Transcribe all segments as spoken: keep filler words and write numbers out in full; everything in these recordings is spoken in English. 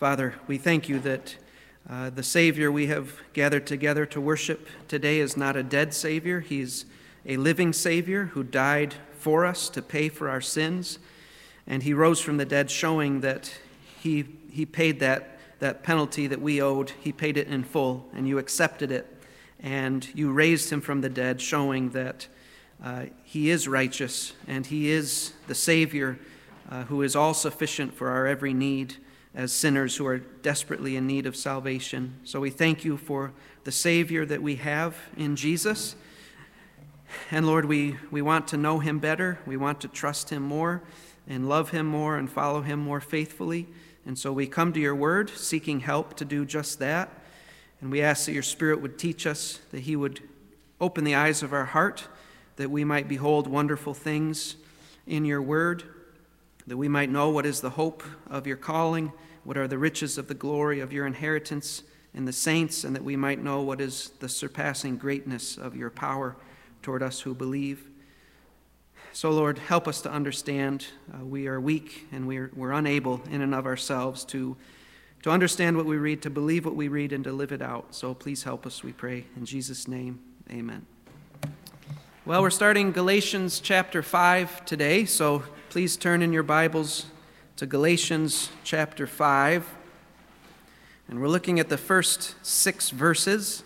Father, we thank you that uh, the Savior we have gathered together to worship today is not a dead Savior. He's a living Savior who died for us to pay for our sins, and he rose from the dead, showing that he he paid that, that penalty that we owed. He paid it in full, and you accepted it, and you raised him from the dead, showing that uh, he is righteous, and he is the Savior uh, who is all sufficient for our every need as sinners who are desperately in need of salvation. So we thank you for the Savior that we have in Jesus. And Lord, we, we want to know him better. We want to trust him more and love him more and follow him more faithfully. And so we come to your word seeking help to do just that. And we ask that your Spirit would teach us, that he would open the eyes of our heart, that we might behold wonderful things in your word, that we might know what is the hope of your calling, what are the riches of the glory of your inheritance in the saints, and that we might know what is the surpassing greatness of your power toward us who believe. So, Lord, help us to understand. Uh, we are weak and we're, we're unable in and of ourselves to, to understand what we read, to believe what we read, and to live it out. So please help us, we pray. In Jesus' name, amen. Well, we're starting Galatians chapter five today, so please turn in your Bibles to Galatians chapter five. And we're looking at the first six verses.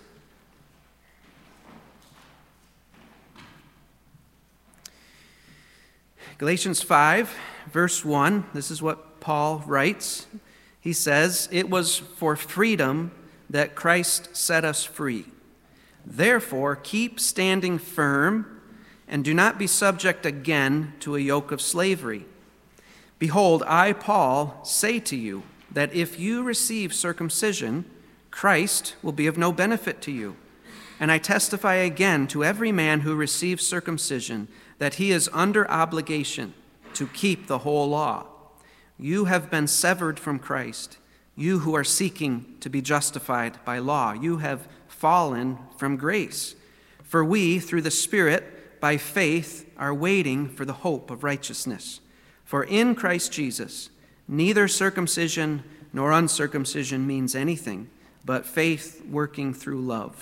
Galatians five, verse one, this is what Paul writes. He says, "It was for freedom that Christ set us free. Therefore, keep standing firm and do not be subject again to a yoke of slavery. Behold, I, Paul, say to you that if you receive circumcision, Christ will be of no benefit to you. And I testify again to every man who receives circumcision that he is under obligation to keep the whole law. You have been severed from Christ, you who are seeking to be justified by law. You have fallen from grace. For we, through the Spirit, by faith, are waiting for the hope of righteousness. For in Christ Jesus, neither circumcision nor uncircumcision means anything, but faith working through love."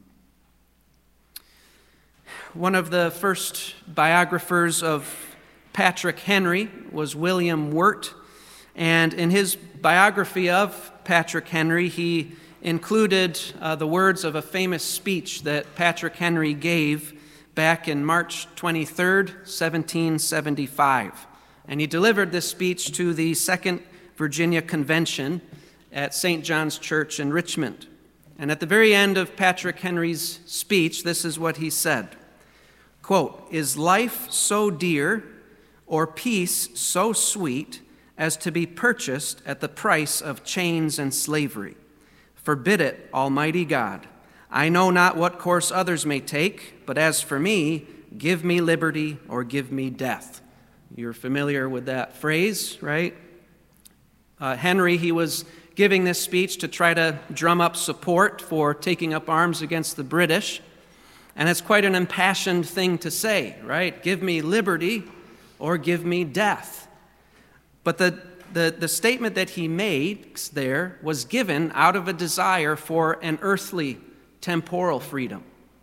One of the first biographers of Patrick Henry was William Wirt, and in his biography of Patrick Henry, he included uh, the words of a famous speech that Patrick Henry gave back in March twenty-third, seventeen seventy-five. And he delivered this speech to the Second Virginia Convention at Saint John's Church in Richmond. And at the very end of Patrick Henry's speech, this is what he said. Quote, "Is life so dear or peace so sweet as to be purchased at the price of chains and slavery? Forbid it, Almighty God. I know not what course others may take, but as for me, give me liberty or give me death." You're familiar with that phrase, right? Uh, Henry, he was giving this speech to try to drum up support for taking up arms against the British. And it's quite an impassioned thing to say, right? Give me liberty or give me death. But the, the, the statement that he makes there was given out of a desire for an earthly, temporal freedom.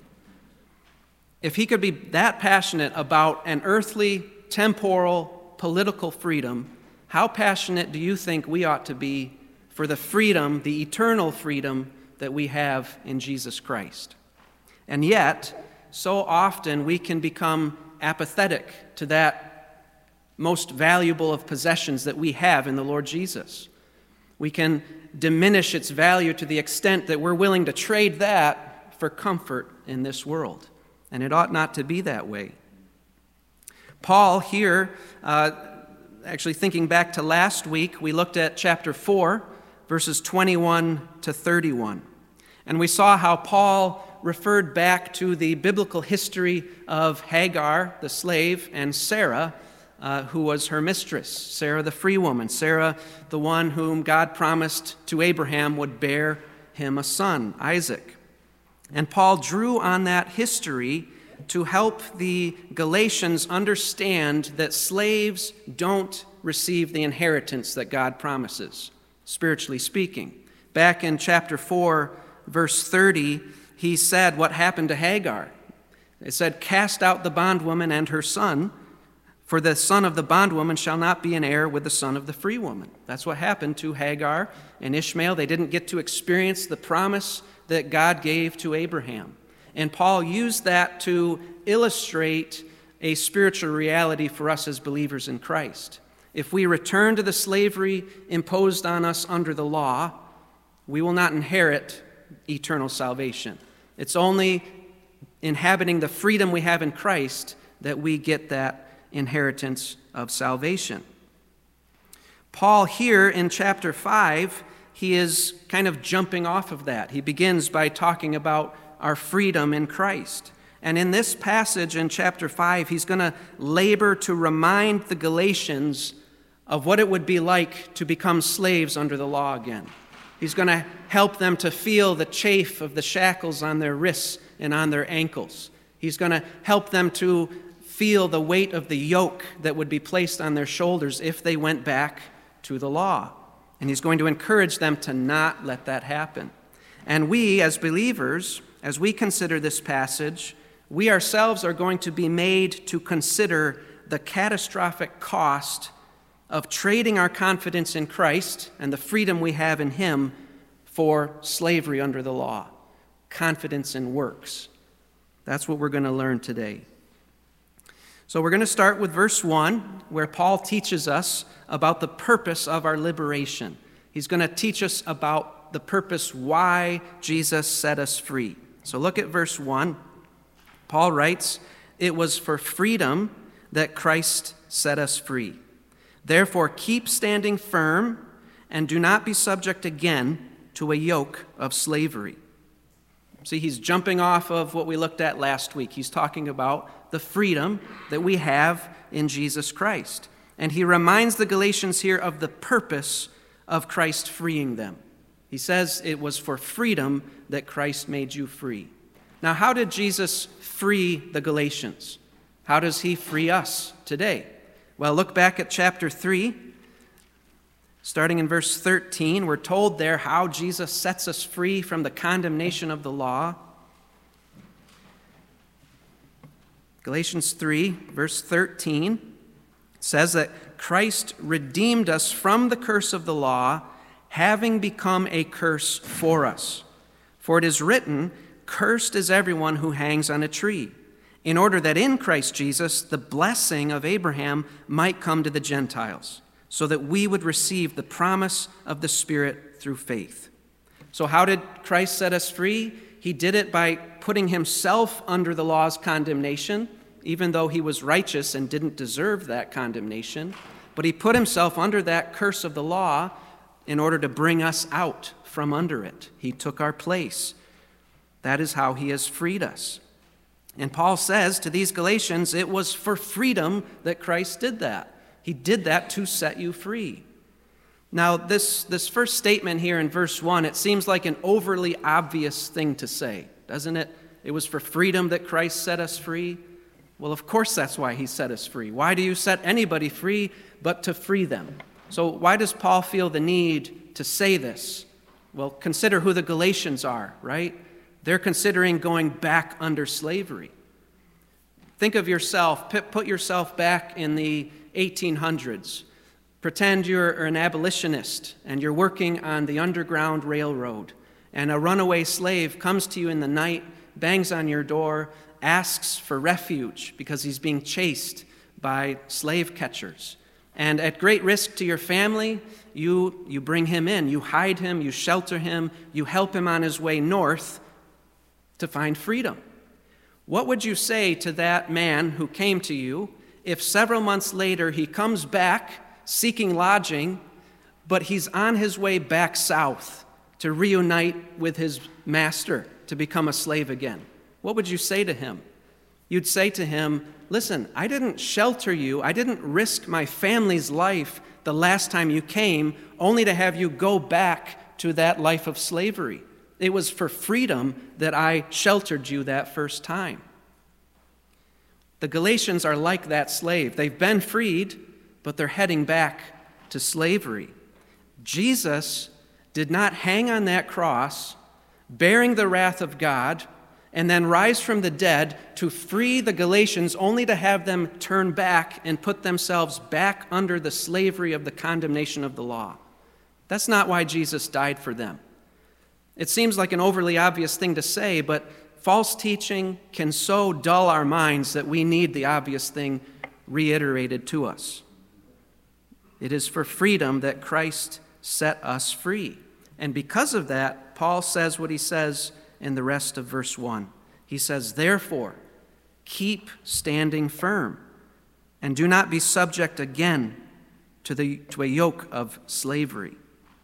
If he could be that passionate about an earthly, temporal, political freedom, how passionate do you think we ought to be for the freedom, the eternal freedom that we have in Jesus Christ? And yet, so often we can become apathetic to that most valuable of possessions that we have in the Lord Jesus. We can diminish its value to the extent that we're willing to trade that for comfort in this world. And it ought not to be that way. Paul here, uh, actually thinking back to last week, we looked at chapter four, verses twenty-one to thirty-one. And we saw how Paul referred back to the biblical history of Hagar, the slave, and Sarah, uh, who was her mistress, Sarah the free woman, Sarah the one whom God promised to Abraham would bear him a son, Isaac. And Paul drew on that history to help the Galatians understand that slaves don't receive the inheritance that God promises. spiritually speaking. Back in chapter four, verse thirty, he said what happened to Hagar. It said, "Cast out the bondwoman and her son, for the son of the bondwoman shall not be an heir with the son of the free woman." That's what happened to Hagar and Ishmael. They didn't get to experience the promise that God gave to Abraham. And Paul used that to illustrate a spiritual reality for us as believers in Christ. If we return to the slavery imposed on us under the law, we will not inherit eternal salvation. It's only inhabiting the freedom we have in Christ that we get that inheritance of salvation. Paul here in chapter five, he is kind of jumping off of that. He begins by talking about our freedom in Christ. And in this passage in chapter five, he's going to labor to remind the Galatians of what it would be like to become slaves under the law again. He's going to help them to feel the chafe of the shackles on their wrists and on their ankles. He's going to help them to feel the weight of the yoke that would be placed on their shoulders if they went back to the law. And he's going to encourage them to not let that happen. And we, as believers, as we consider this passage, we ourselves are going to be made to consider the catastrophic cost of trading our confidence in Christ and the freedom we have in Him for slavery under the law, confidence in works. That's what we're going to learn today. So we're going to start with verse one, where Paul teaches us about the purpose of our liberation. He's going to teach us about the purpose why Jesus set us free. So look at verse one. Paul writes, "It was for freedom that Christ set us free. Therefore, keep standing firm and do not be subject again to a yoke of slavery." See, he's jumping off of what we looked at last week. He's talking about the freedom that we have in Jesus Christ. And he reminds the Galatians here of the purpose of Christ freeing them. He says it was for freedom that Christ made you free. Now, how did Jesus free the Galatians? How does he free us today? Well, look back at chapter three. Starting in verse thirteen, we're told there how Jesus sets us free from the condemnation of the law. Galatians three, verse thirteen, says that Christ redeemed us from the curse of the law, having become a curse for us. For it is written, "Cursed is everyone who hangs on a tree," in order that in Christ Jesus the blessing of Abraham might come to the Gentiles, so that we would receive the promise of the Spirit through faith. So how did Christ set us free? He did it by putting himself under the law's condemnation, even though he was righteous and didn't deserve that condemnation. But he put himself under that curse of the law in order to bring us out from under it. He took our place. That is how he has freed us. And Paul says to these Galatians, it was for freedom that Christ did that. He did that to set you free. Now, this, this first statement here in verse one, it seems like an overly obvious thing to say, doesn't it? It was for freedom that Christ set us free. Well, of course that's why he set us free. Why do you set anybody free but to free them? So why does Paul feel the need to say this? Well, consider who the Galatians are, right? They're considering going back under slavery. Think of yourself, put yourself back in the eighteen hundreds. Pretend you're an abolitionist and you're working on the Underground Railroad, and a runaway slave comes to you in the night, bangs on your door, asks for refuge because he's being chased by slave catchers. And at great risk to your family, you, you bring him in, you hide him, you shelter him, you help him on his way north to find freedom. What would you say to that man who came to you if several months later he comes back seeking lodging, but he's on his way back south to reunite with his master to become a slave again? What would you say to him? You'd say to him, listen, I didn't shelter you, I didn't risk my family's life the last time you came only to have you go back to that life of slavery. It was for freedom that I sheltered you that first time. The Galatians are like that slave. They've been freed, but they're heading back to slavery. Jesus did not hang on that cross, bearing the wrath of God, and then rise from the dead to free the Galatians, only to have them turn back and put themselves back under the slavery of the condemnation of the law. That's not why Jesus died for them. It seems like an overly obvious thing to say, but false teaching can so dull our minds that we need the obvious thing reiterated to us. It is for freedom that Christ set us free. And because of that, Paul says what he says in the rest of verse one. He says, therefore, keep standing firm, and do not be subject again to, the, to a yoke of slavery.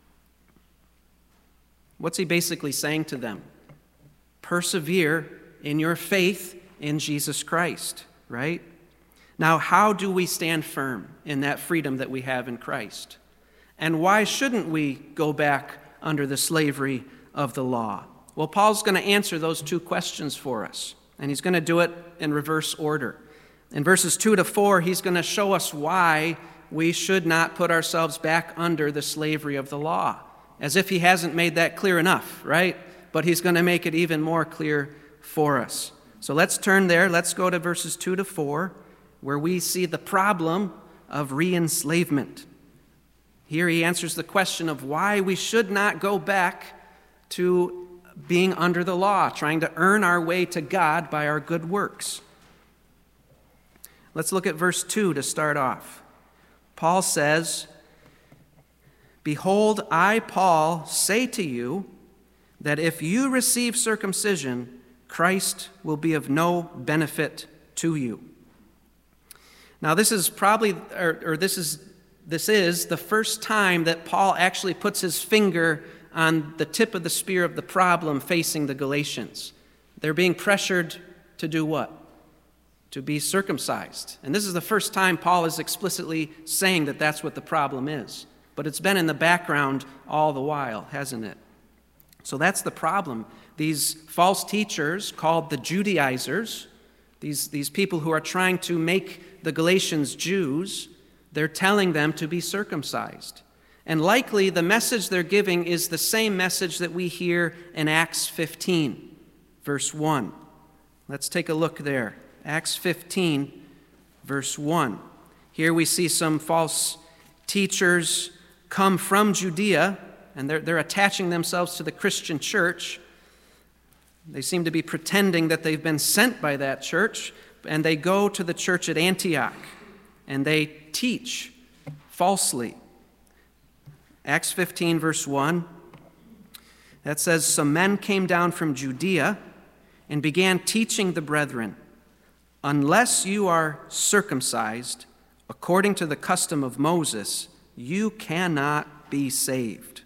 What's he basically saying to them? Persevere in your faith in Jesus Christ, right? Now, how do we stand firm in that freedom that we have in Christ? And why shouldn't we go back under the slavery of the law? Well, Paul's going to answer those two questions for us, and he's going to do it in reverse order. In verses two to four, he's going to show us why we should not put ourselves back under the slavery of the law, as if he hasn't made that clear enough, right? But he's going to make it even more clear for us. So let's turn there. Let's go to verses two to four, where we see the problem of re-enslavement. Here he answers the question of why we should not go back to being under the law, trying to earn our way to God by our good works. Let's look at verse two to start off. Paul says, behold, I, Paul, say to you that if you receive circumcision, Christ will be of no benefit to you. Now, this is probably, or, or this is this is the first time that Paul actually puts his finger on the tip of the spear of the problem facing the Galatians. They're being pressured to do what? To be circumcised. And this is the first time Paul is explicitly saying that that's what the problem is. But it's been in the background all the while, hasn't it? So that's the problem. These false teachers called the Judaizers, these, these people who are trying to make the Galatians Jews, they're telling them to be circumcised. And likely the message they're giving is the same message that we hear in Acts fifteen, verse one. Let's take a look there. Acts fifteen, verse one. Here we see some false teachers come from Judea, and they're, they're attaching themselves to the Christian church. They seem to be pretending that they've been sent by that church, and they go to the church at Antioch, and they teach falsely. Acts fifteen, verse one, that says, some men came down from Judea and began teaching the brethren, unless you are circumcised according to the custom of Moses, you cannot be saved.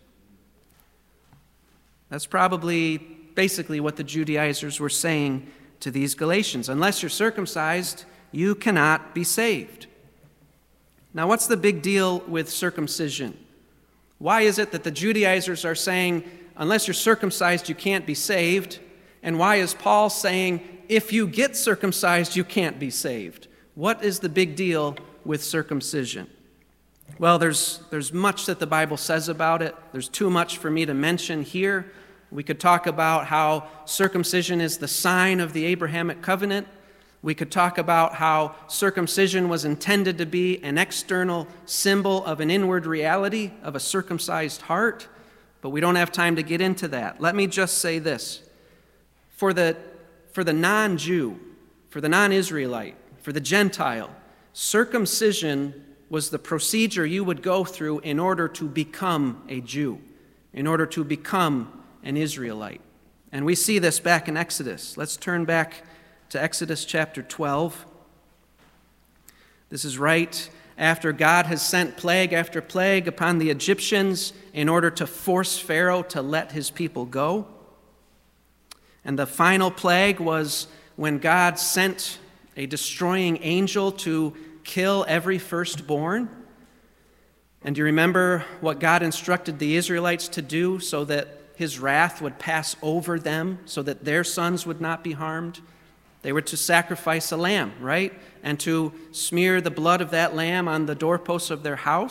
That's probably basically what the Judaizers were saying to these Galatians. Unless you're circumcised, you cannot be saved. Now, what's the big deal with circumcision? Why is it that the Judaizers are saying, unless you're circumcised, you can't be saved? And why is Paul saying, if you get circumcised, you can't be saved? What is the big deal with circumcision? Well, there's, there's much that the Bible says about it. There's too much for me to mention here. We could talk about how circumcision is the sign of the Abrahamic covenant. We could talk about how circumcision was intended to be an external symbol of an inward reality, of a circumcised heart, but we don't have time to get into that. Let me just say this. For the, for the non-Jew, for the non-Israelite, for the Gentile, circumcision was the procedure you would go through in order to become a Jew, in order to become an Israelite. And we see this back in Exodus. Let's turn back to Exodus chapter twelve. This is right after God has sent plague after plague upon the Egyptians in order to force Pharaoh to let his people go. And the final plague was when God sent a destroying angel to kill every firstborn. And do you remember what God instructed the Israelites to do so that his wrath would pass over them, so that their sons would not be harmed? They were to sacrifice a lamb, right? And to smear the blood of that lamb on the doorposts of their house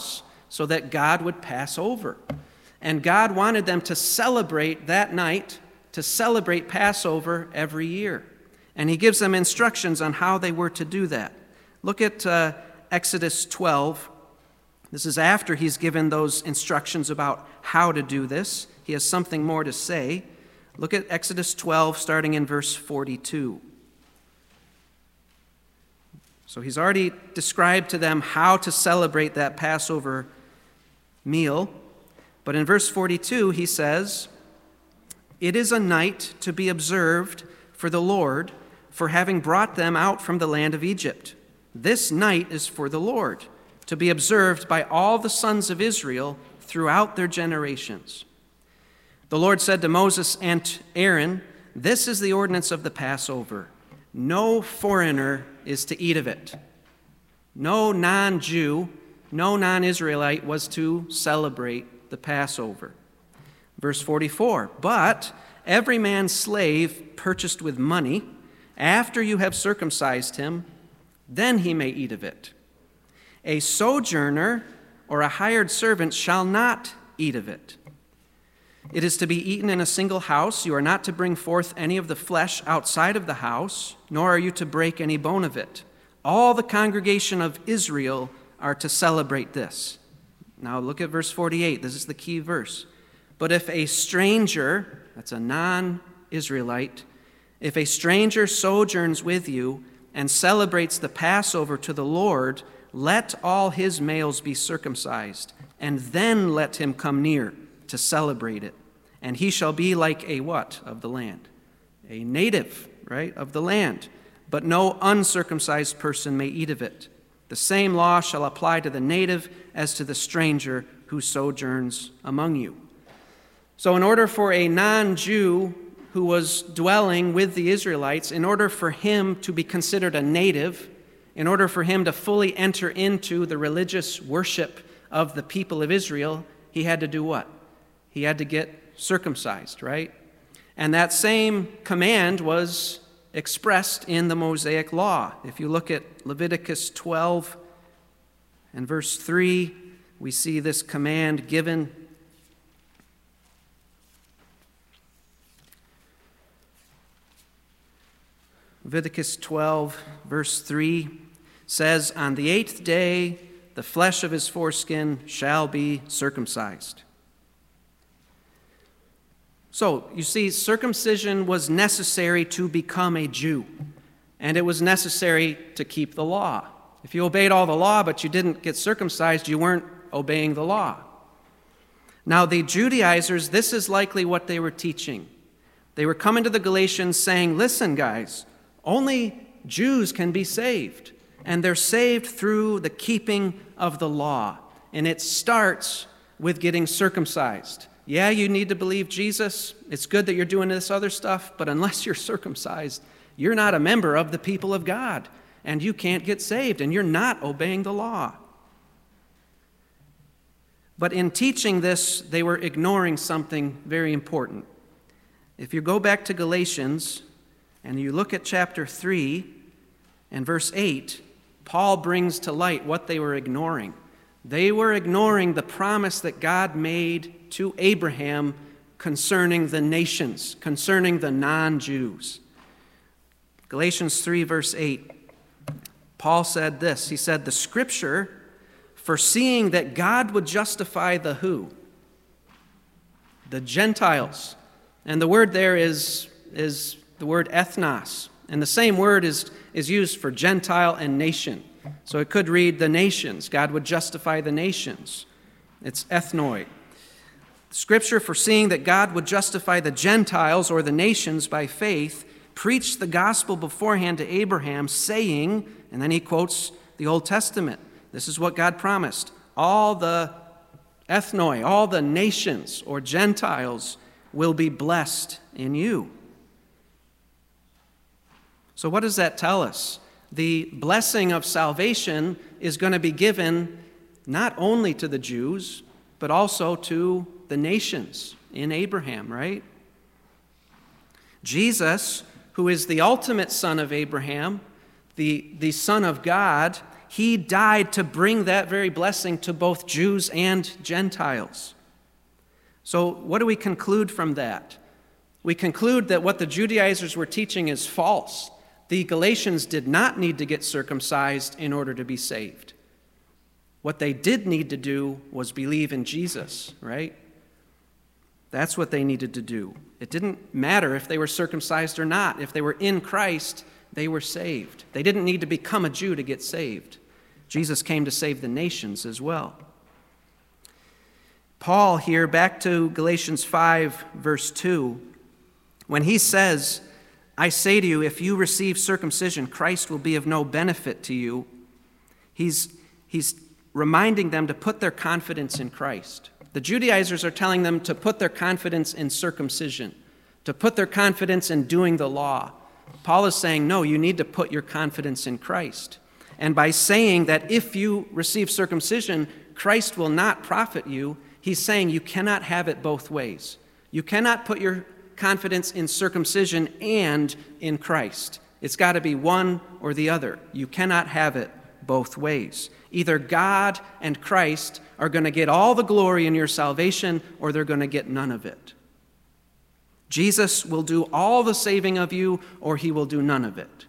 so that God would pass over. And God wanted them to celebrate that night, to celebrate Passover every year. And he gives them instructions on how they were to do that. Look at uh, Exodus twelve. This is after he's given those instructions about how to do this. He has something more to say. Look at Exodus twelve, starting in verse forty-two. So he's already described to them how to celebrate that Passover meal. But in verse forty-two, he says, "It is a night to be observed for the Lord, for having brought them out from the land of Egypt. This night is for the Lord, to be observed by all the sons of Israel throughout their generations." The Lord said to Moses and Aaron, "This is the ordinance of the Passover. No foreigner is to eat of it." No non-Jew, no non-Israelite was to celebrate the Passover. Verse forty-four, "But every man's slave purchased with money, after you have circumcised him, then he may eat of it. A sojourner or a hired servant shall not eat of it. It is to be eaten in a single house. You are not to bring forth any of the flesh outside of the house, nor are you to break any bone of it. All the congregation of Israel are to celebrate this." Now look at verse forty-eight. This is the key verse. "But if a stranger," that's a non-Israelite, "if a stranger sojourns with you and celebrates the Passover to the Lord, let all his males be circumcised, and then let him come near to celebrate it. And he shall be like a what of the land? A native, right, of the land. But no uncircumcised person may eat of it. The same law shall apply to the native as to the stranger who sojourns among you." So in order for a non-Jew who was dwelling with the Israelites, in order for him to be considered a native, in order for him to fully enter into the religious worship of the people of Israel, he had to do what? He had to get circumcised, right? And that same command was expressed in the Mosaic Law. If you look at Leviticus twelve and verse three, we see this command given. Leviticus twelve, verse three says, "On the eighth day the flesh of his foreskin shall be circumcised." So, you see, circumcision was necessary to become a Jew, and it was necessary to keep the law. If you obeyed all the law but you didn't get circumcised, you weren't obeying the law. Now, the Judaizers, this is likely what they were teaching. They were coming to the Galatians saying, "Listen, guys, only Jews can be saved, and they're saved through the keeping of the law, and it starts with getting circumcised. Yeah, you need to believe Jesus. It's good that you're doing this other stuff, but unless you're circumcised, you're not a member of the people of God, and you can't get saved, and you're not obeying the law." But in teaching this, they were ignoring something very important. If you go back to Galatians and you look at chapter three and verse eight, Paul brings to light what they were ignoring. They were ignoring the promise that God made to Abraham concerning the nations, concerning the non-Jews. Galatians three, verse eight, Paul said this. He said, "The Scripture, foreseeing that God would justify the who? The Gentiles." And the word there is, is the word ethnos. And the same word is, is used for Gentile and nation. So it could read the nations. God would justify the nations. It's ethnoi. Scripture, foreseeing that God would justify the Gentiles or the nations by faith, preached the gospel beforehand to Abraham, saying, and then he quotes the Old Testament. This is what God promised. All the ethnoi, all the nations or Gentiles will be blessed in you. So what does that tell us? The blessing of salvation is going to be given not only to the Jews, but also to the nations in Abraham, right? Jesus, who is the ultimate son of Abraham, the, the Son of God, he died to bring that very blessing to both Jews and Gentiles. So what do we conclude from that? We conclude that what the Judaizers were teaching is false. The Galatians did not need to get circumcised in order to be saved. What they did need to do was believe in Jesus, right? That's what they needed to do. It didn't matter if they were circumcised or not. If they were in Christ, they were saved. They didn't need to become a Jew to get saved. Jesus came to save the nations as well. Paul here, back to Galatians five, verse two, when he says, I say to you, if you receive circumcision, Christ will be of no benefit to you, he's, he's reminding them to put their confidence in Christ. The Judaizers are telling them to put their confidence in circumcision, to put their confidence in doing the law. Paul is saying, no, you need to put your confidence in Christ. And by saying that if you receive circumcision, Christ will not profit you, he's saying you cannot have it both ways. You cannot put your confidence in circumcision and in Christ. It's got to be one or the other. You cannot have it both ways. Either God and Christ are going to get all the glory in your salvation, or they're going to get none of it. Jesus will do all the saving of you, or he will do none of it.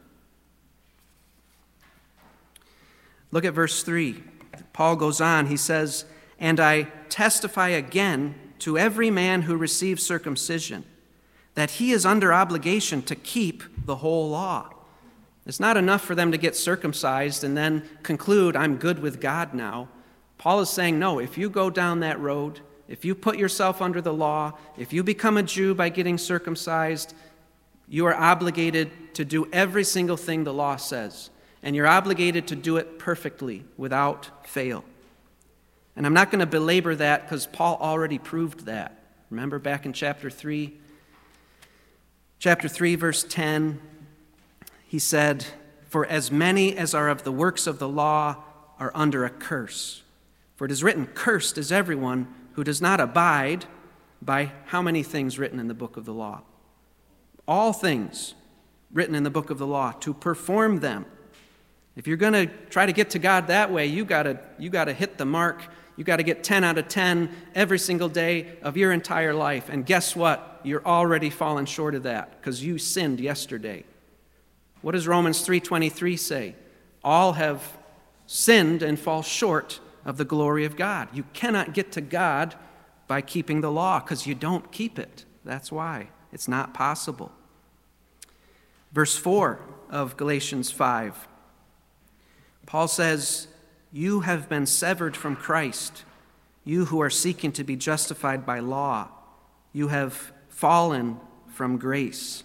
Look at verse three. Paul goes on. He says, and I testify again to every man who receives circumcision that he is under obligation to keep the whole law. It's not enough for them to get circumcised and then conclude, I'm good with God now. Paul is saying, no, if you go down that road, if you put yourself under the law, if you become a Jew by getting circumcised, you are obligated to do every single thing the law says. And you're obligated to do it perfectly, without fail. And I'm not going to belabor that because Paul already proved that. Remember back in chapter three? Chapter three, verse ten, he said, for as many as are of the works of the law are under a curse. For it is written, cursed is everyone who does not abide by how many things written in the book of the law? All things written in the book of the law, to perform them. If you're going to try to get to God that way, you gotta you gotta hit the mark. You got to get ten out of ten every single day of your entire life. And guess what? You're already fallen short of that because you sinned yesterday. What does Romans three twenty-three say? All have sinned and fall short of the glory of God. You cannot get to God by keeping the law because you don't keep it. That's why. It's not possible. Verse four of Galatians five. Paul says, you have been severed from Christ, you who are seeking to be justified by law. You have fallen from grace.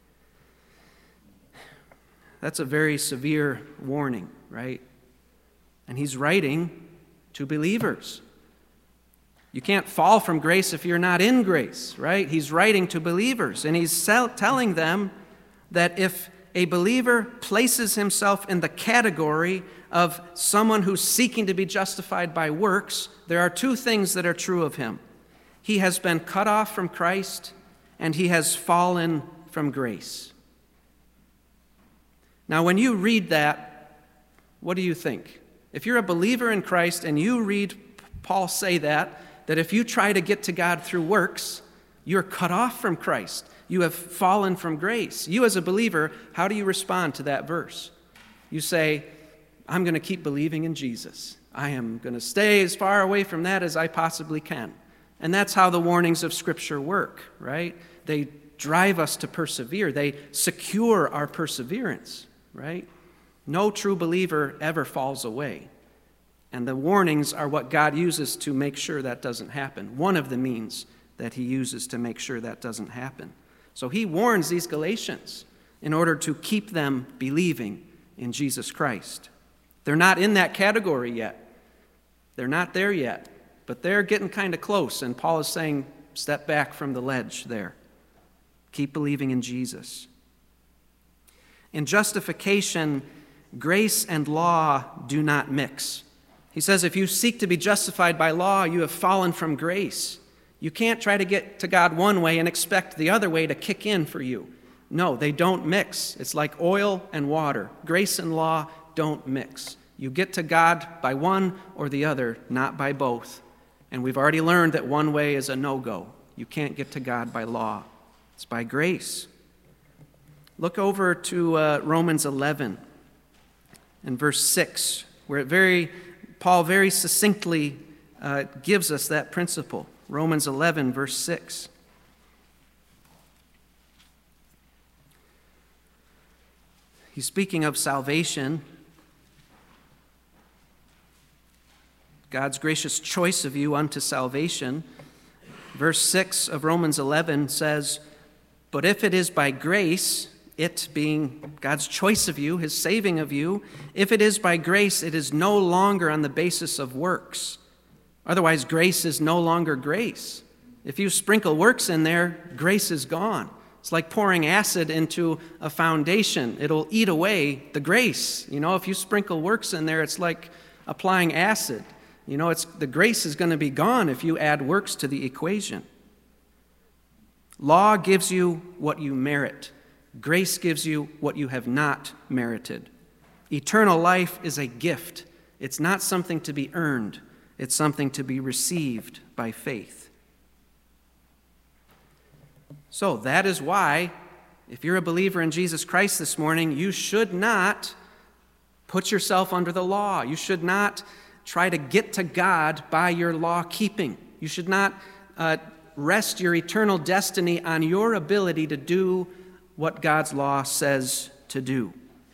That's a very severe warning, right? And he's writing to believers. You can't fall from grace if you're not in grace, right? He's writing to believers, and he's telling them that if a believer places himself in the category of someone who's seeking to be justified by works, there are two things that are true of him. He has been cut off from Christ, and he has fallen from grace. Now, when you read that, what do you think? If you're a believer in Christ and you read Paul say that, that if you try to get to God through works, you're cut off from Christ. You have fallen from grace. You as a believer, how do you respond to that verse? You say, I'm going to keep believing in Jesus. I am going to stay as far away from that as I possibly can. And that's how the warnings of Scripture work, right? They drive us to persevere. They secure our perseverance, right? No true believer ever falls away. And the warnings are what God uses to make sure that doesn't happen. One of the means that he uses to make sure that doesn't happen. So he warns these Galatians in order to keep them believing in Jesus Christ. They're not in that category yet. They're not there yet, but they're getting kind of close, and Paul is saying, step back from the ledge there. Keep believing in Jesus. In justification, grace and law do not mix. He says if you seek to be justified by law, you have fallen from grace. You can't try to get to God one way and expect the other way to kick in for you. No, they don't mix. It's like oil and water. Grace and law don't mix. You get to God by one or the other, not by both. And we've already learned that one way is a no-go. You can't get to God by law. It's by grace. Look over to uh, Romans eleven and verse six, where it very Paul very succinctly uh, gives us that principle. Romans eleven, verse six. He's speaking of salvation, God's gracious choice of you unto salvation. Verse six of Romans eleven says, "But if it is by grace," it being God's choice of you, his saving of you, "if it is by grace, it is no longer on the basis of works. Otherwise, grace is no longer grace." If you sprinkle works in there, grace is gone. It's like pouring acid into a foundation. It'll eat away the grace. You know, if you sprinkle works in there, it's like applying acid. You know, it's the grace is going to be gone if you add works to the equation. Law gives you what you merit. Grace gives you what you have not merited. Eternal life is a gift. It's not something to be earned. It's something to be received by faith. So that is why, if you're a believer in Jesus Christ this morning, you should not put yourself under the law. You should not try to get to God by your law keeping. You should not uh, rest your eternal destiny on your ability to do what God's law says to do.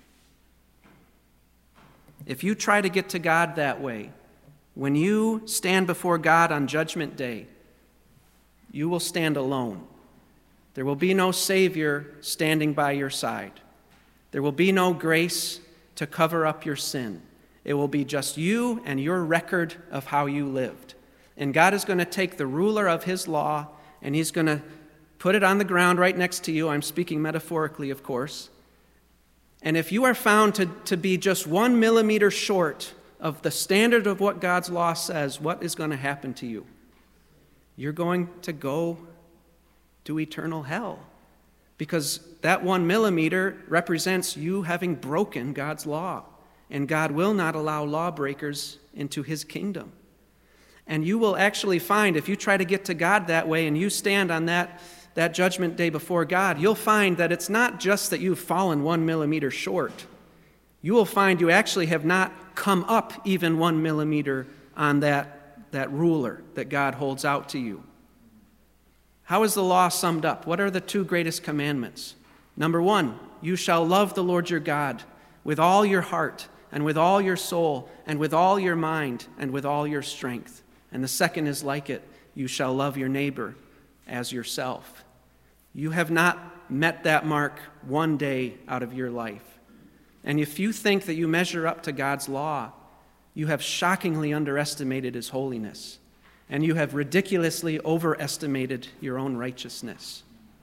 If you try to get to God that way, when you stand before God on Judgment Day, you will stand alone. There will be no Savior standing by your side. There will be no grace to cover up your sin. It will be just you and your record of how you lived. And God is going to take the ruler of his law and he's going to put it on the ground right next to you. I'm speaking metaphorically, of course. And if you are found to, to be just one millimeter short of the standard of what God's law says, what is going to happen to you? You're going to go to eternal hell, because that one millimeter represents you having broken God's law, and God will not allow lawbreakers into his kingdom. And you will actually find, if you try to get to God that way and you stand on that, that judgment day before God, you'll find that it's not just that you've fallen one millimeter short. You will find you actually have not come up even one millimeter on that, that ruler that God holds out to you. How is the law summed up? What are the two greatest commandments? Number one, you shall love the Lord your God with all your heart and with all your soul and with all your mind and with all your strength. And the second is like it, you shall love your neighbor as yourself. You have not met that mark one day out of your life. And if you think that you measure up to God's law, you have shockingly underestimated his holiness. And you have ridiculously overestimated your own righteousness.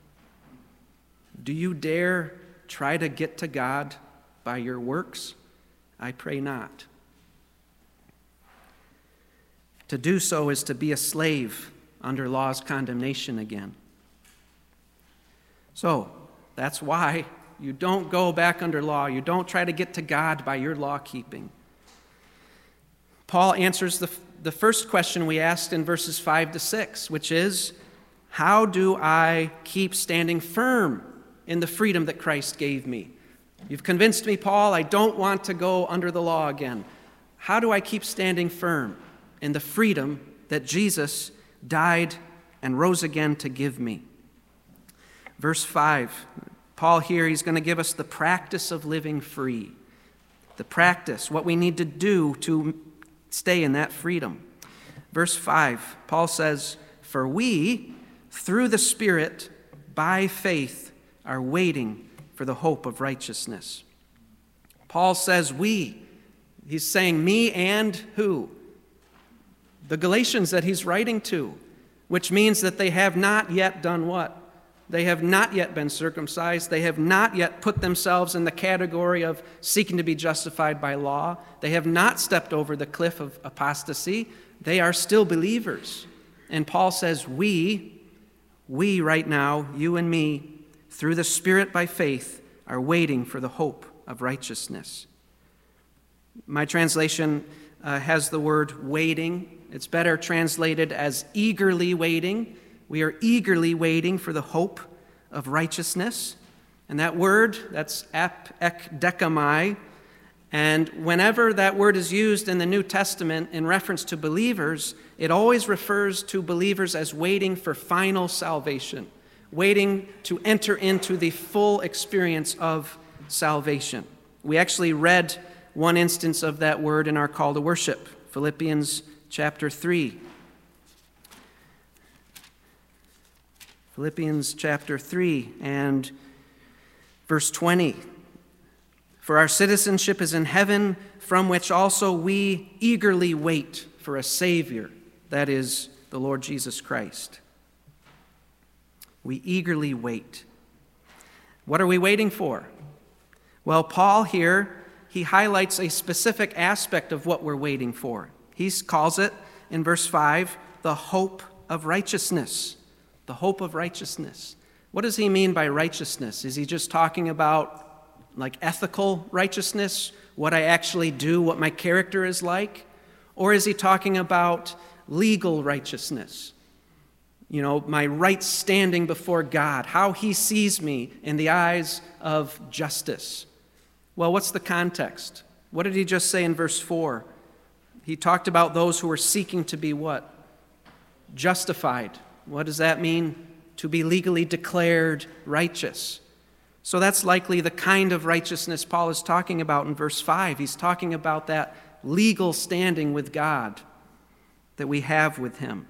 Do you dare try to get to God by your works? I pray not. To do so is to be a slave under law's condemnation again. So, that's why you don't go back under law. You don't try to get to God by your law keeping. Paul answers the The first question we asked in verses five to six, which is, how do I keep standing firm in the freedom that Christ gave me? You've convinced me, Paul, I don't want to go under the law again. How do I keep standing firm in the freedom that Jesus died and rose again to give me? Verse five, Paul here, he's going to give us the practice of living free. The practice, what we need to do to stay in that freedom. Verse five, Paul says, "For we, through the Spirit, by faith, are waiting for the hope of righteousness." Paul says we. He's saying me and who? The Galatians that he's writing to, which means that they have not yet done what? They have not yet been circumcised. They have not yet put themselves in the category of seeking to be justified by law. They have not stepped over the cliff of apostasy. They are still believers. And Paul says, we, we right now, you and me, through the Spirit by faith, are waiting for the hope of righteousness. My translation uh, has the word waiting. It's better translated as eagerly waiting. We are eagerly waiting for the hope of righteousness. And that word, that's ap ekdekamai. And whenever that word is used in the New Testament in reference to believers, it always refers to believers as waiting for final salvation, waiting to enter into the full experience of salvation. We actually read one instance of that word in our call to worship, Philippians chapter three. Philippians chapter three and verse twenty. For our citizenship is in heaven, from which also we eagerly wait for a Savior, that is, the Lord Jesus Christ. We eagerly wait. What are we waiting for? Well, Paul here, he highlights a specific aspect of what we're waiting for. He calls it, in verse five, the hope of righteousness. The hope of righteousness. What does he mean by righteousness? Is he just talking about like ethical righteousness, what I actually do, what my character is like? Or is he talking about legal righteousness? You know, my right standing before God, how he sees me in the eyes of justice. Well, what's the context? What did he just say in verse four? He talked about those who are seeking to be what? Justified. What does that mean? To be legally declared righteous. So that's likely the kind of righteousness Paul is talking about in verse five. He's talking about that legal standing with God that we have with him.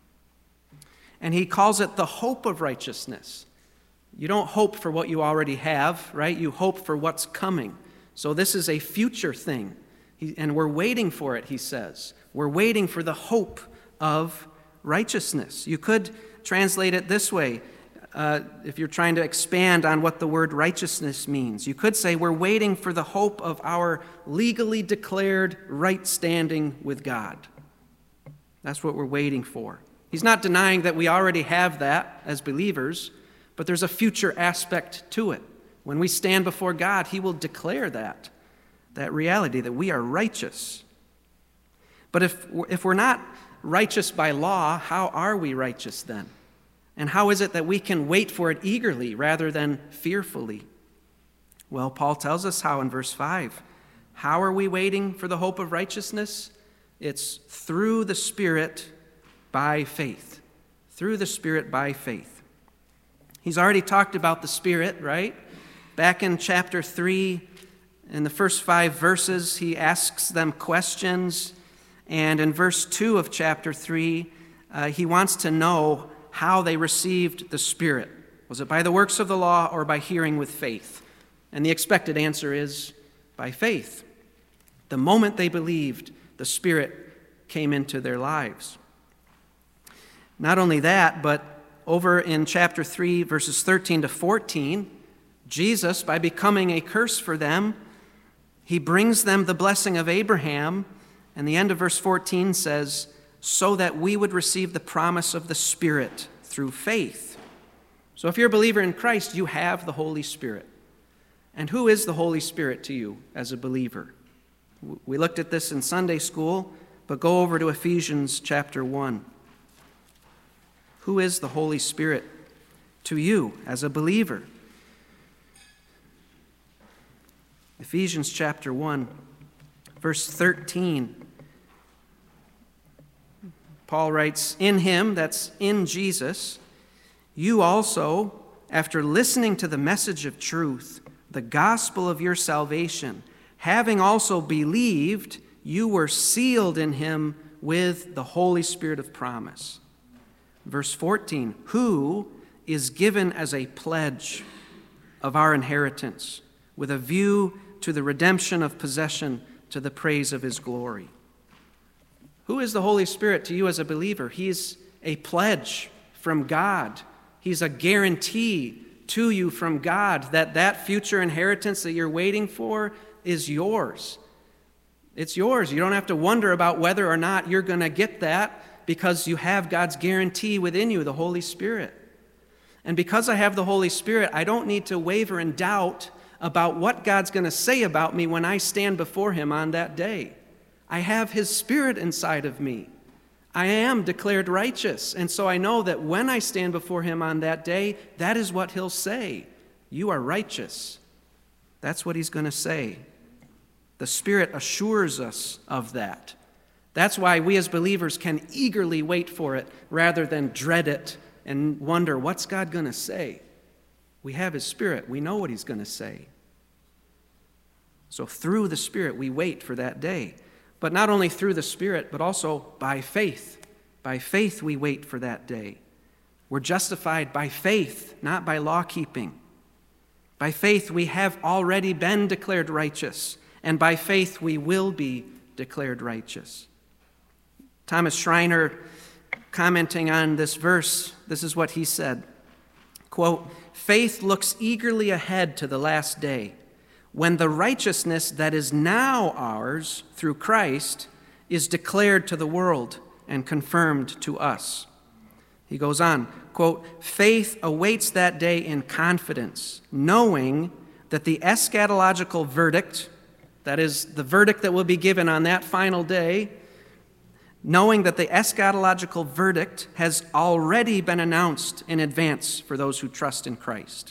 And he calls it the hope of righteousness. You don't hope for what you already have, right? You hope for what's coming. So this is a future thing. He, and we're waiting for it, he says. We're waiting for the hope of righteousness. You could translate it this way. Uh, if you're trying to expand on what the word righteousness means, you could say we're waiting for the hope of our legally declared right standing with God. That's what we're waiting for. He's not denying that we already have that as believers, but there's a future aspect to it. When we stand before God, he will declare that, that reality, that we are righteous. But if, if we're not righteous by law, how are we righteous then? And how is it that we can wait for it eagerly rather than fearfully? Well, Paul tells us how in verse five. How are we waiting for the hope of righteousness? It's through the Spirit by faith. Through the Spirit by faith. He's already talked about the Spirit, right? Back in chapter three, in the first five verses, he asks them questions. And in verse two of chapter three, uh, he wants to know how they received the Spirit. Was it by the works of the law or by hearing with faith? And the expected answer is by faith. The moment they believed, the Spirit came into their lives. Not only that, but over in chapter three, verses thirteen to fourteen, Jesus, by becoming a curse for them, he brings them the blessing of Abraham. And the end of verse fourteen says, so that we would receive the promise of the Spirit through faith. So if you're a believer in Christ, you have the Holy Spirit. And who is the Holy Spirit to you as a believer? We looked at this in Sunday school, but go over to Ephesians chapter one. Who is the Holy Spirit to you as a believer? Ephesians chapter one, verse thirteen. Paul writes, in him, that's in Jesus, you also, after listening to the message of truth, the gospel of your salvation, having also believed, you were sealed in him with the Holy Spirit of promise. Verse fourteen, who is given as a pledge of our inheritance, with a view to the redemption of possession to the praise of his glory. Who is the Holy Spirit to you as a believer? He's a pledge from God. He's a guarantee to you from God that that future inheritance that you're waiting for is yours. It's yours. You don't have to wonder about whether or not you're going to get that because you have God's guarantee within you, the Holy Spirit. And because I have the Holy Spirit, I don't need to waver in doubt about what God's going to say about me when I stand before him on that day. I have his Spirit inside of me. I am declared righteous, and so I know that when I stand before him on that day, that is what he'll say. You are righteous. That's what he's going to say. The Spirit assures us of that. That's why we as believers can eagerly wait for it rather than dread it and wonder, what's God going to say? We have his Spirit. We know what he's going to say. So through the Spirit, we wait for that day. But not only through the Spirit, but also by faith. By faith, we wait for that day. We're justified by faith, not by law keeping. By faith, we have already been declared righteous, and by faith, we will be declared righteous. Thomas Schreiner, commenting on this verse, this is what he said, quote, "Faith looks eagerly ahead to the last day, when the righteousness that is now ours through Christ is declared to the world and confirmed to us." He goes on, quote, "Faith awaits that day in confidence, knowing that the eschatological verdict, that is, the verdict that will be given on that final day, knowing that the eschatological verdict has already been announced in advance for those who trust in Christ."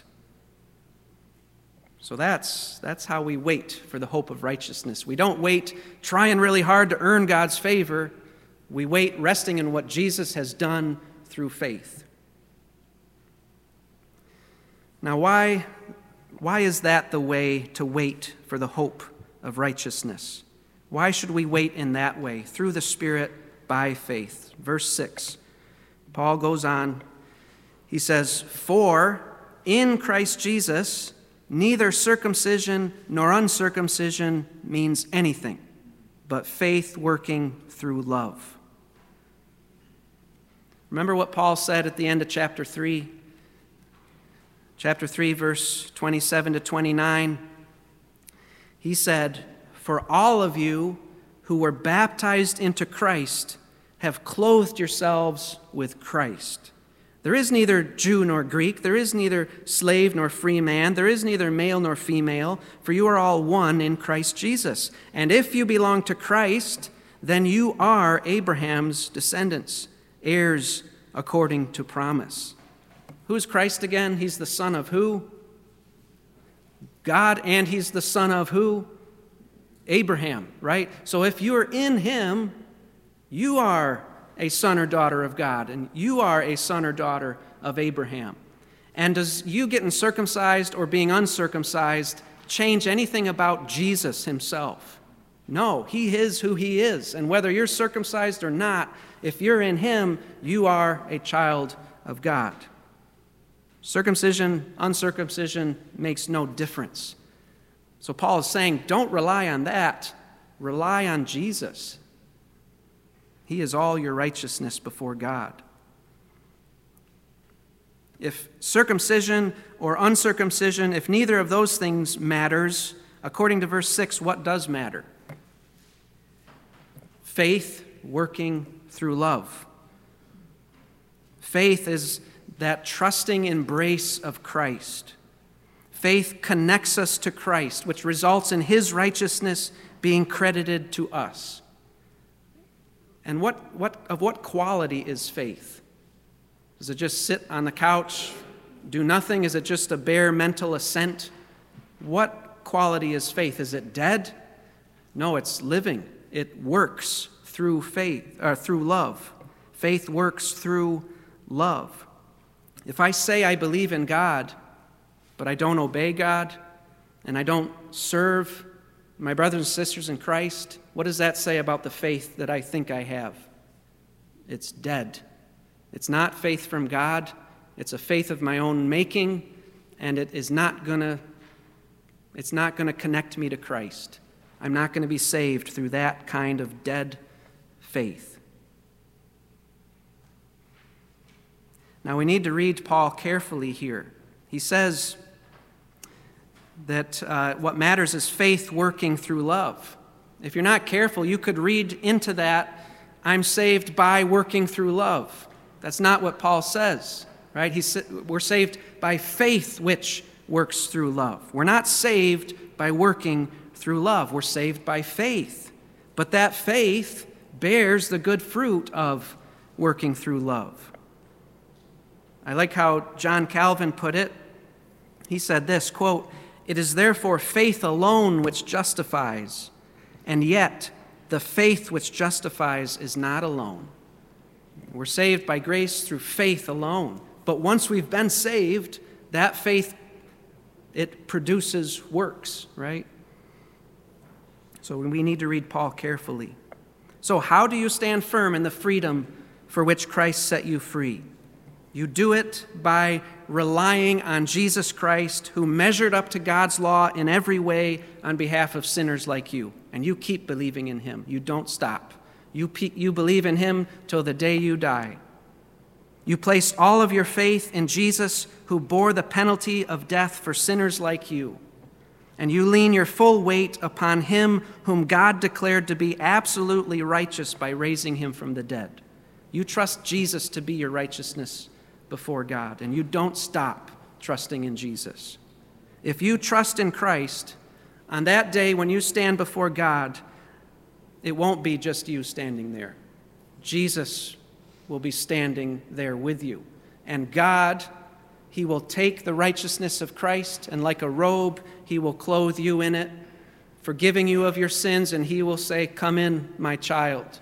So that's, that's how we wait for the hope of righteousness. We don't wait trying really hard to earn God's favor. We wait resting in what Jesus has done through faith. Now, why, why is that the way to wait for the hope of righteousness? Why should we wait in that way? Through the Spirit, by faith. Verse six, Paul goes on. He says, "For in Christ Jesus, neither circumcision nor uncircumcision means anything, but faith working through love." Remember what Paul said at the end of chapter three? Chapter three, verse twenty-seven to twenty-nine. He said, "For all of you who were baptized into Christ have clothed yourselves with Christ. There is neither Jew nor Greek, there is neither slave nor free man, there is neither male nor female, for you are all one in Christ Jesus. And if you belong to Christ, then you are Abraham's descendants, heirs according to promise." Who's Christ again? He's the son of who? God, and he's the son of who? Abraham, right? So if you're in him, you are a son or daughter of God, and you are a son or daughter of Abraham. And does you getting circumcised or being uncircumcised change anything about Jesus himself? No, he is who he is. And whether you're circumcised or not, if you're in him, you are a child of God. Circumcision, uncircumcision makes no difference. So Paul is saying, don't rely on that. Rely on Jesus. He is all your righteousness before God. If circumcision or uncircumcision, if neither of those things matters, according to verse six, what does matter? Faith working through love. Faith is that trusting embrace of Christ. Faith connects us to Christ, which results in his righteousness being credited to us. And what, what, of what quality is faith? Does it just sit on the couch, do nothing? Is it just a bare mental assent? What quality is faith? Is it dead? No, it's living. It works through faith, or through love. Faith works through love. If I say I believe in God, but I don't obey God, and I don't serve my brothers and sisters in Christ, what does that say about the faith that I think I have? It's dead. It's not faith from God. It's a faith of my own making, and it is not gonna, it's not gonna connect me to Christ. I'm not going to be saved through that kind of dead faith. Now we need to read Paul carefully here. He says that uh, what matters is faith working through love. If you're not careful, you could read into that, I'm saved by working through love. That's not what Paul says, right? He's, we're saved by faith which works through love. We're not saved by working through love. We're saved by faith. But that faith bears the good fruit of working through love. I like how John Calvin put it. He said this, quote, "It is therefore faith alone which justifies, and yet the faith which justifies is not alone." We're saved by grace through faith alone. But once we've been saved, that faith, it produces works, right? So we need to read Paul carefully. So how do you stand firm in the freedom for which Christ set you free? You do it by relying on Jesus Christ, who measured up to God's law in every way on behalf of sinners like you. And you keep believing in him. You don't stop. You, pe- you believe in him till the day you die. You place all of your faith in Jesus, who bore the penalty of death for sinners like you. And you lean your full weight upon him whom God declared to be absolutely righteous by raising him from the dead. You trust Jesus to be your righteousness before God, and you don't stop trusting in Jesus. If you trust in Christ, on that day when you stand before God, it won't be just you standing there. Jesus will be standing there with you. And God, he will take the righteousness of Christ, and like a robe, he will clothe you in it, forgiving you of your sins, and he will say, "Come in, my child.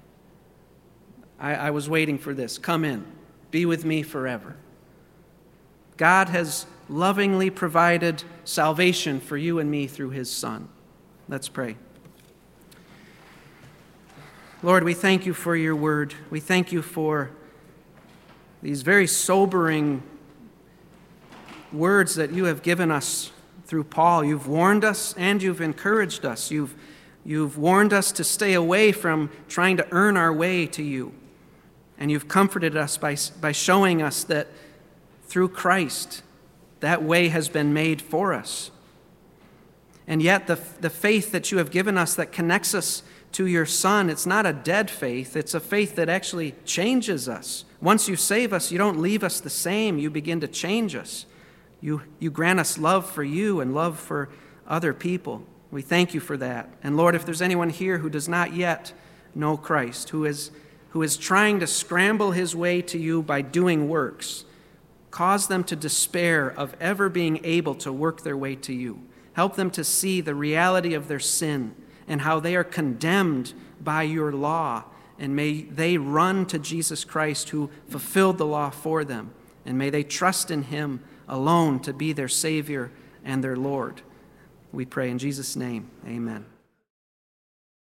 I, I was waiting for this. Come in. Be with me forever." God has lovingly provided salvation for you and me through his Son. Let's pray. Lord, we thank you for your word. We thank you for these very sobering words that you have given us through Paul. You've warned us and you've encouraged us. You've, you've warned us to stay away from trying to earn our way to you. And you've comforted us by, by showing us that through Christ, that way has been made for us. And yet the, the faith that you have given us that connects us to your Son, it's not a dead faith. It's a faith that actually changes us. Once you save us, you don't leave us the same. You begin to change us. You, you grant us love for you and love for other people. We thank you for that. And Lord, if there's anyone here who does not yet know Christ, who is, who is trying to scramble his way to you by doing works, cause them to despair of ever being able to work their way to you. Help them to see the reality of their sin and how they are condemned by your law. And may they run to Jesus Christ, who fulfilled the law for them. And may they trust in him alone to be their Savior and their Lord. We pray in Jesus' name, amen.